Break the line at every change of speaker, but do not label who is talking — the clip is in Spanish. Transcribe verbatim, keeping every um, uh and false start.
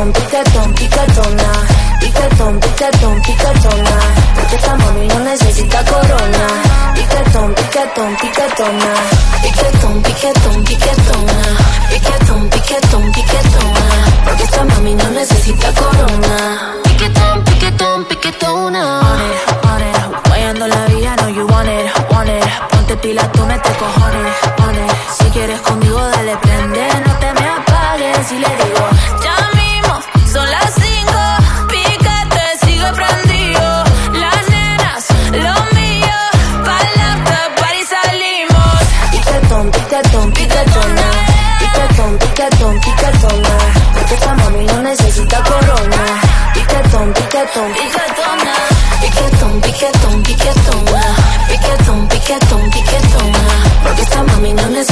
piquetón, piquetón, piquetona. Piquetón, piquetón, piquetona. Porque esta mami no necesita corona. Piquetón, piquetón, piquetona. Piquetón, piquetón, piquetona. Piquetón, piquetón, piquetona. Porque esta mami no necesita corona. Piquetón, piquetón, piquetona. On it, on it, guayando la vida, no you want it, want it. Ponte pila, tú mete cojones, on it. Si quieres conmigo, dale prende, no te me apagues. Y le digo, ya mismo, son las cinco, pícate, sigue prendido. Las nenas, lo mío, pa'l after party salimos. Piquetón, piquetón, piquetona. Piquetón, piquetón, piquetona. Porque esta mami no necesita corona. Piquetón, piquetón, piquetona. Piquetón, piquetón, piquetona. Piquetón, piquetón, piquetona. Porque esta mami no necesita